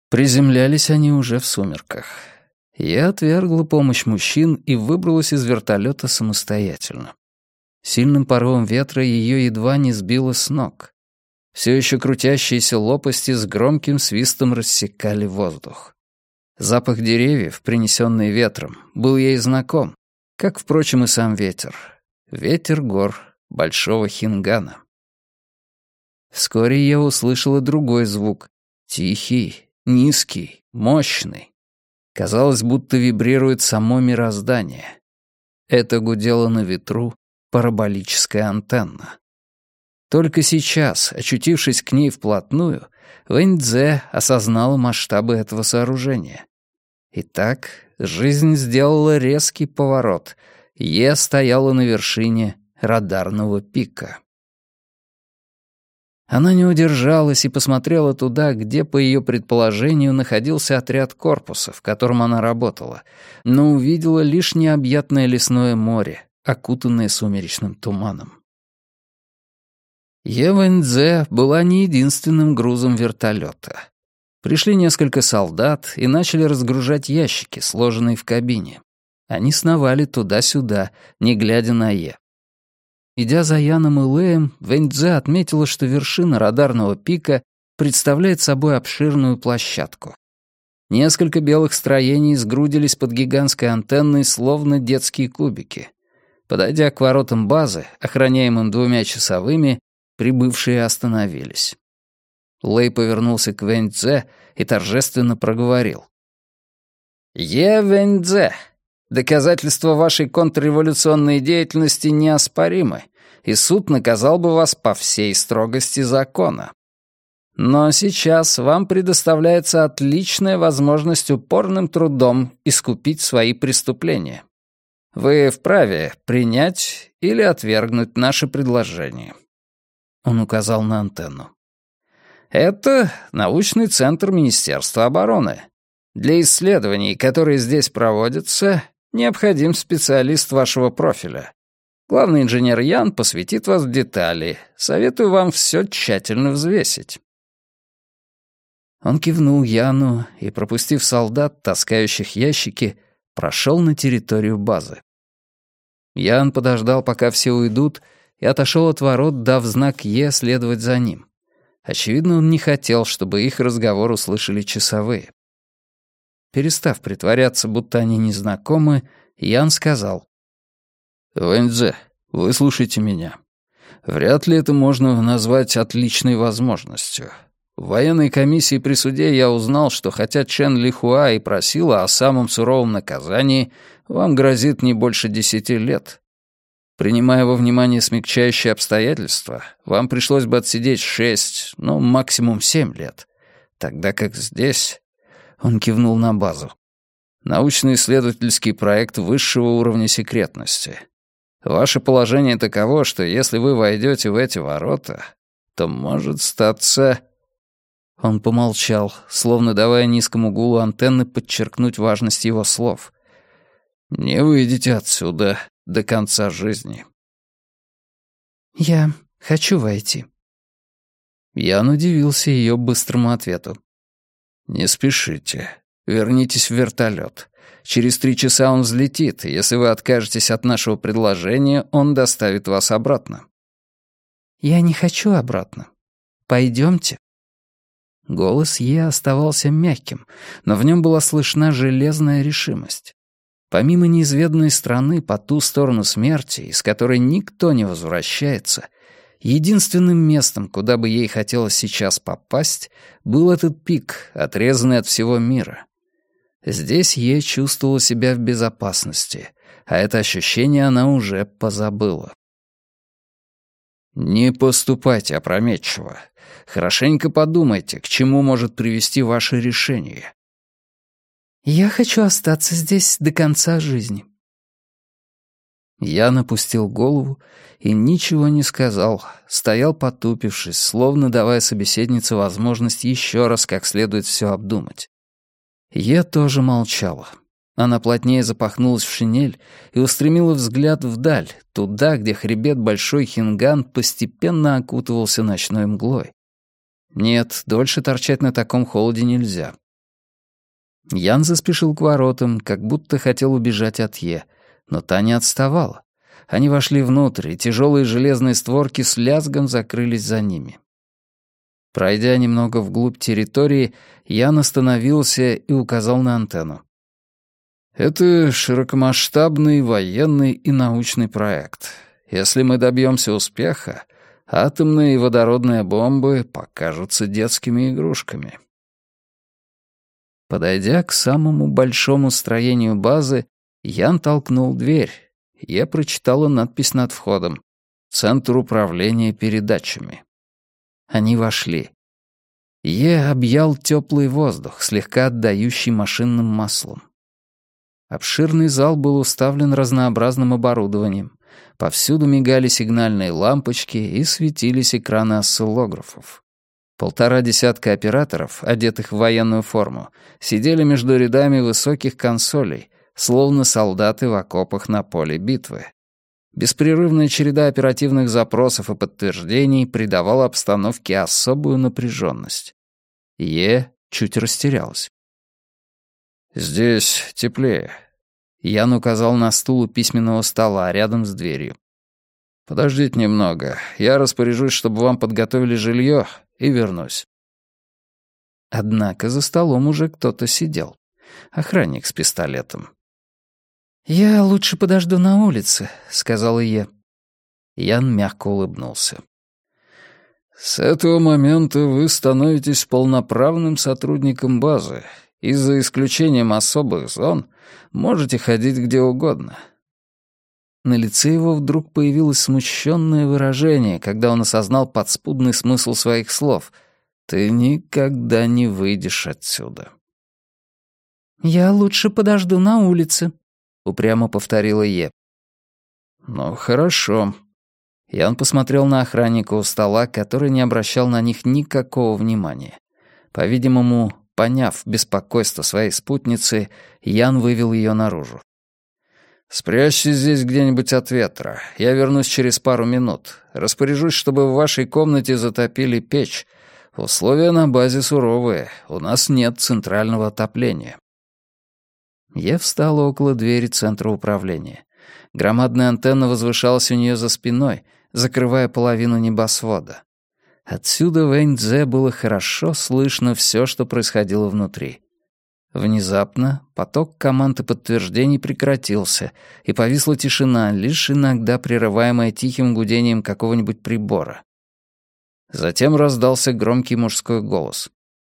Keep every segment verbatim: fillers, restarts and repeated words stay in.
Приземлялись они уже в сумерках. Я отвергла помощь мужчин и выбралась из вертолета самостоятельно. Сильным порывом ветра ее едва не сбило с ног. Все еще крутящиеся лопасти с громким свистом рассекали воздух. Запах деревьев, принесенный ветром, был ей знаком, как, впрочем, и сам ветер. Ветер гор Большого Хингана. Вскоре я услышала другой звук. Тихий, низкий, мощный. Казалось, будто вибрирует само мироздание. Это гудело на ветру параболическая антенна. Только сейчас, очутившись к ней вплотную, Вэньцзе осознала масштабы этого сооружения. Итак, жизнь сделала резкий поворот. Е стояла на вершине радарного пика. Она не удержалась и посмотрела туда, где, по ее предположению, находился отряд корпуса, в котором она работала, но увидела лишь необъятное лесное море, окутанное сумеречным туманом. Е Вэньцзе была не единственным грузом вертолета. Пришли несколько солдат и начали разгружать ящики, сложенные в кабине. Они сновали туда-сюда, не глядя на Е. Идя за Яном и Лэем, Вэньцзе отметила, что вершина радарного пика представляет собой обширную площадку. Несколько белых строений сгрудились под гигантской антенной, словно детские кубики. Подойдя к воротам базы, охраняемым двумя часовыми, прибывшие остановились. Лэй повернулся к Вэньцзе и торжественно проговорил. «Е Вэньцзе, доказательства вашей контрреволюционной деятельности неоспоримы, и суд наказал бы вас по всей строгости закона. Но сейчас вам предоставляется отличная возможность упорным трудом искупить свои преступления. Вы вправе принять или отвергнуть наше предложение». Он указал на антенну. «Это научный центр Министерства обороны. Для исследований, которые здесь проводятся, необходим специалист вашего профиля. Главный инженер Ян посвятит вас в детали. Советую вам все тщательно взвесить». Он кивнул Яну и, пропустив солдат, таскающих ящики, прошел на территорию базы. Ян подождал, пока все уйдут, и отошел от ворот, дав знак Е следовать за ним. Очевидно, он не хотел, чтобы их разговор услышали часовые. Перестав притворяться, будто они незнакомы, Ян сказал. «Вэньцзе, выслушайте меня. Вряд ли это можно назвать отличной возможностью. В военной комиссии при суде я узнал, что хотя Чен Лихуа и просила о самом суровом наказании, вам грозит не больше десяти лет. Принимая во внимание смягчающие обстоятельства, вам пришлось бы отсидеть шесть, ну, максимум семь лет. Тогда как здесь...» Он кивнул на базу. «Научно-исследовательский проект высшего уровня секретности. Ваше положение таково, что если вы войдете в эти ворота, то может статься...» Он помолчал, словно давая низкому гулу антенны подчеркнуть важность его слов. «Не выйдете отсюда до конца жизни». «Я хочу войти». Ян удивился ее быстрому ответу. «Не спешите. Вернитесь в вертолет. Через три часа он взлетит, и если вы откажетесь от нашего предложения, он доставит вас обратно». «Я не хочу обратно. Пойдемте». Голос Е оставался мягким, но в нем была слышна железная решимость. Помимо неизведанной страны по ту сторону смерти, из которой никто не возвращается, единственным местом, куда бы ей хотелось сейчас попасть, был этот пик, отрезанный от всего мира. Здесь Е чувствовала себя в безопасности, а это ощущение она уже позабыла. «Не поступайте опрометчиво. Хорошенько подумайте, к чему может привести ваше решение». «Я хочу остаться здесь до конца жизни». Я напустил голову и ничего не сказал, стоял потупившись, словно давая собеседнице возможность еще раз как следует все обдумать. Я тоже молчала. Она плотнее запахнулась в шинель и устремила взгляд вдаль, туда, где хребет Большой Хинган постепенно окутывался ночной мглой. Нет, дольше торчать на таком холоде нельзя. Ян заспешил к воротам, как будто хотел убежать от Е, но та не отставала. Они вошли внутрь, и тяжелые железные створки с лязгом закрылись за ними. Пройдя немного вглубь территории, Ян остановился и указал на антенну. «Это широкомасштабный военный и научный проект. Если мы добьемся успеха, атомные и водородные бомбы покажутся детскими игрушками». Подойдя к самому большому строению базы, Ян толкнул дверь. Я прочитала надпись над входом: «Центр управления передачами». Они вошли. Е объял теплый воздух, слегка отдающий машинным маслом. Обширный зал был уставлен разнообразным оборудованием. Повсюду мигали сигнальные лампочки и светились экраны осциллографов. Полтора десятка операторов, одетых в военную форму, сидели между рядами высоких консолей, словно солдаты в окопах на поле битвы. Беспрерывная череда оперативных запросов и подтверждений придавала обстановке особую напряженность. Е чуть растерялась. «Здесь теплее». Ян указал на стул у письменного стола рядом с дверью. «Подождите немного. Я распоряжусь, чтобы вам подготовили жилье, и вернусь». Однако за столом уже кто-то сидел. Охранник с пистолетом. «Я лучше подожду на улице», — сказала Е. Ян мягко улыбнулся. «С этого момента вы становитесь полноправным сотрудником базы и, за исключением особых зон, можете ходить где угодно». На лице его вдруг появилось смущенное выражение, когда он осознал подспудный смысл своих слов. «Ты никогда не выйдешь отсюда». «Я лучше подожду на улице», — упрямо повторила Е. «Ну, хорошо». Ян посмотрел на охранника у стола, который не обращал на них никакого внимания. По-видимому, поняв беспокойство своей спутницы, Ян вывел ее наружу. «Спрячьтесь здесь где-нибудь от ветра. Я вернусь через пару минут. Распоряжусь, чтобы в вашей комнате затопили печь. Условия на базе суровые. У нас нет центрального отопления». Я встала около двери центра управления. Громадная антенна возвышалась у нее за спиной, закрывая половину небосвода. Отсюда в Эньцзе было хорошо слышно все, что происходило внутри. Внезапно поток команд и подтверждений прекратился, и повисла тишина, лишь иногда прерываемая тихим гудением какого-нибудь прибора. Затем раздался громкий мужской голос.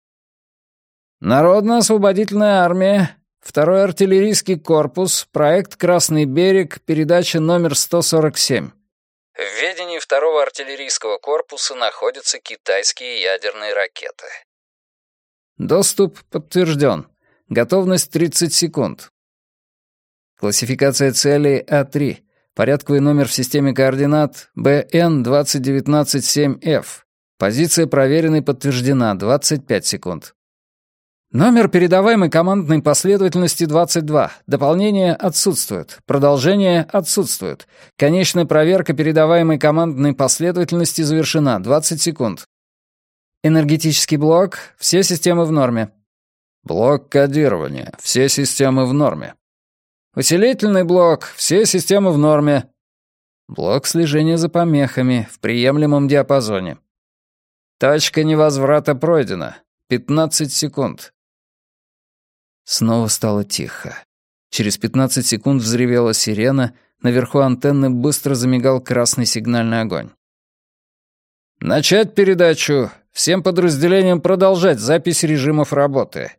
«Народно-освободительная армия, второй артиллерийский корпус, проект «Красный берег», передача номер сто сорок семь. В ведении второго артиллерийского корпуса находятся китайские ядерные ракеты. Доступ подтвержден. Готовность тридцать секунд. Классификация целей А три. Порядковый номер в системе координат Бэ Эн двадцать девятнадцать семь Эф. Позиция проверена и подтверждена. двадцать пять секунд. Номер передаваемой командной последовательности двадцать два. Дополнение отсутствует. Продолжение отсутствует. Конечная проверка передаваемой командной последовательности завершена. двадцать секунд. Энергетический блок. Все системы в норме. Блок кодирования. Все системы в норме. Усилительный блок. Все системы в норме. Блок слежения за помехами. В приемлемом диапазоне. Точка невозврата пройдена. пятнадцать секунд. Снова стало тихо. Через пятнадцать секунд взревела сирена, наверху антенны быстро замигал красный сигнальный огонь. «Начать передачу. Всем подразделениям продолжать запись режимов работы».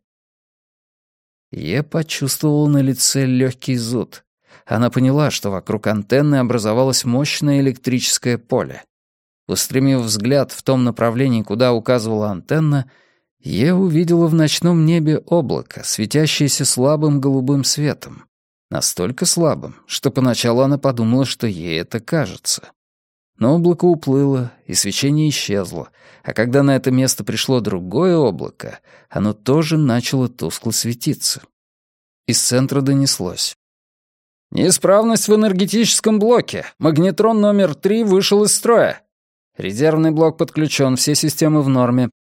Я почувствовал на лице легкий зуд. Она поняла, что вокруг антенны образовалось мощное электрическое поле. Устремив взгляд в том направлении, куда указывала антенна, я увидела в ночном небе облако, светящееся слабым голубым светом. Настолько слабым, что поначалу она подумала, что ей это кажется. Но облако уплыло, и свечение исчезло, а когда на это место пришло другое облако, оно тоже начало тускло светиться. Из центра донеслось. «Неисправность в энергетическом блоке. Магнетрон номер три вышел из строя. Резервный блок подключен, все системы в норме.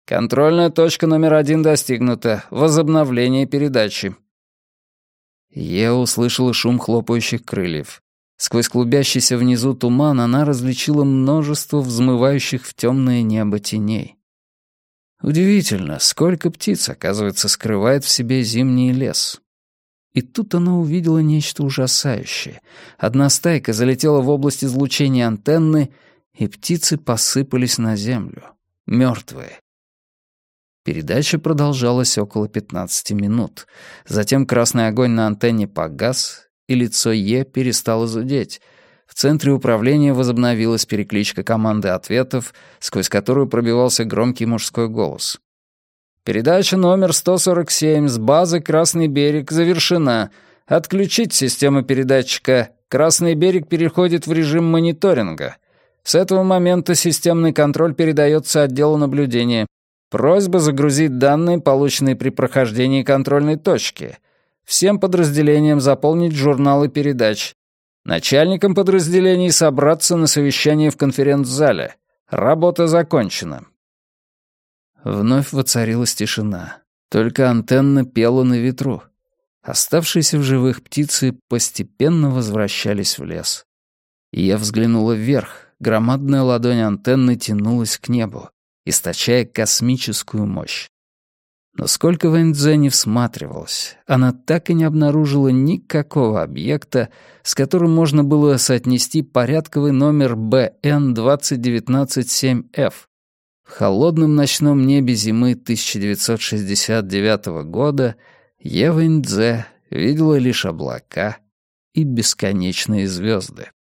«Контрольная точка номер один достигнута. Возобновление передачи». Я услышала шум хлопающих крыльев. Сквозь клубящийся внизу туман она различила множество взмывающих в темное небо теней. Удивительно, сколько птиц, оказывается, скрывает в себе зимний лес. И тут она увидела нечто ужасающее. Одна стайка залетела в область излучения антенны, и птицы посыпались на землю. Мертвые. Передача продолжалась около пятнадцати минут. Затем красный огонь на антенне погас, и лицо Е перестало зудеть. В центре управления возобновилась перекличка команды ответов, сквозь которую пробивался громкий мужской голос. «Передача номер сто сорок семь с базы «Красный берег» завершена. Отключить систему передатчика. «Красный берег» переходит в режим мониторинга. С этого момента системный контроль передается отделу наблюдения. Просьба загрузить данные, полученные при прохождении контрольной точки. Всем подразделениям заполнить журналы передач. Начальникам подразделений собраться на совещание в конференц-зале. Работа закончена». Вновь воцарилась тишина. Только антенна пела на ветру. Оставшиеся в живых птицы постепенно возвращались в лес. И я взглянула вверх. Громадная ладонь антенны тянулась к небу, источая космическую мощь. Но сколько Вэньцзе не всматривалась, она так и не обнаружила никакого объекта, с которым можно было соотнести порядковый номер бэ эн двадцать девятнадцать семь эф. В холодном ночном небе зимы тысяча девятьсот шестьдесят девятого года Е. Вэньцзе видела лишь облака и бесконечные звезды.